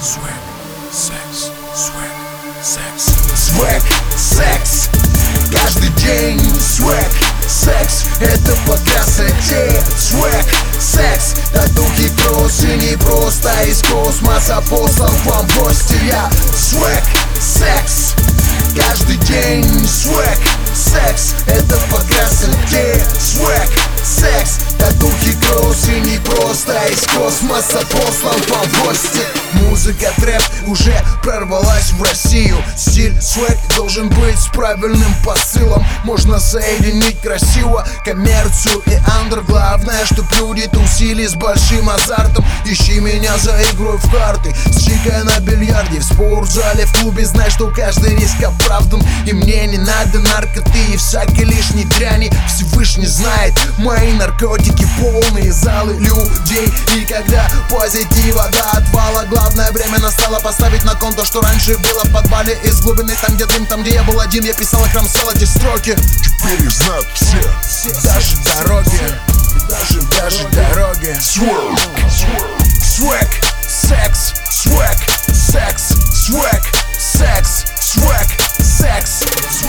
Swag, секс, swag, секс. Swag, секс, каждый день. Swag, секс, это по красоте. Swag, секс, татухи кросс и не просто из космоса послан вам в гости я. Swag, секс, каждый день. Swag, секс, это по красоте. Swag, секс, татухи кросс и не просто из космоса послан вам в гости. Музыка трэп уже прорвалась в Россию. Стиль свэг должен быть с правильным посылом. Можно соединить красиво коммерцию и андер. Главное, чтоб люди тусили с большим азартом. Ищи меня за игрой в карты, с чикой на бильярде, в спортзале, в клубе. Знай, что каждый риск оправдан, и мне не надо наркоты и всякой лишней дряни. Всевышний знает, мои наркотики полные залы людей. И когда позитива до отвала, главное время настало поставить на кон то, что раньше было в подвале. Из глубины, там где дым, там где я был один, я писал и кромсал эти строки. Теперь их знают все, даже дороги, даже дороги. Swag, секс, swag, секс, swag, секс, swag, секс.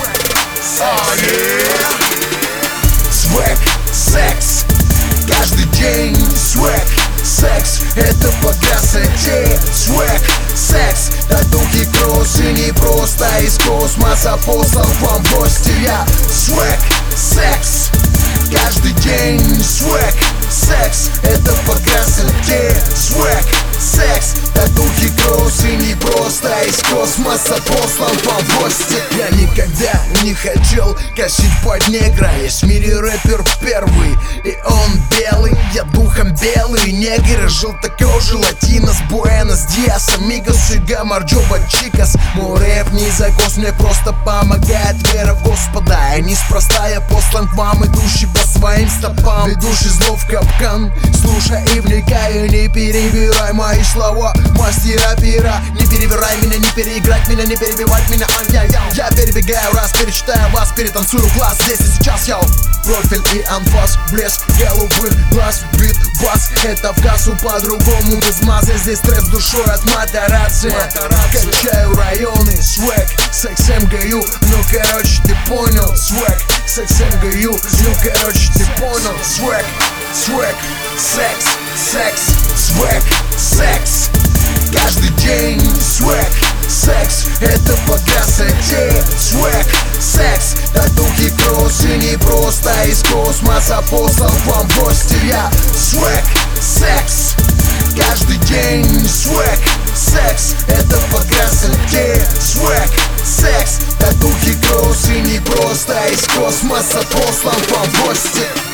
Swag, секс, каждый день. Swag, секс, это по красоте. Swag, секс, татухи кросс и не просто из космоса послан вам в гости я. Swag, секс, каждый день. Swag, секс, это по красоте. Swag, секс, татухи кросс и не просто из космоса послан вам в гости. Я никогда не хотел косить под негра. Есть в мире рэпер первый, и он белый. Я духом белый, негр, желтокожий, латинос, буэнос, диас, амигос, шига, марджоба, чикас. Мой рэп не закос, мне просто помогает вера в Господа. И неспроста я послан к вам, идущий по своим стопам. Ведущий зло в капкан, слушай и вникай, не перебирай мои слова, мастера пера. Не перебирай меня, не переиграть меня, не перебивать меня. Я перебегаю раз, перечитаю вас, перетанцую класс. Здесь и сейчас я профиль и анфас, блеск голубых глаз, бит, бас. Это в кассу по-другому, без мазы. Здесь трэп с душой от Матарадзе. Качаю районы, свэг, секс МГУ. Ну короче ты понял, свэг, секс МГУ. Ну короче ты понял, свэг, свэг, секс, секс, свэг, секс, каждый день. Свэг, секс, это по красоте. Свэг, секс, татухи кросс и не просто из космоса послан вам в гости я. Свэг, секс, каждый день. Свэг, секс, это по красоте. Свэг, секс, татухи кросс и не просто из космоса послан вам в гости.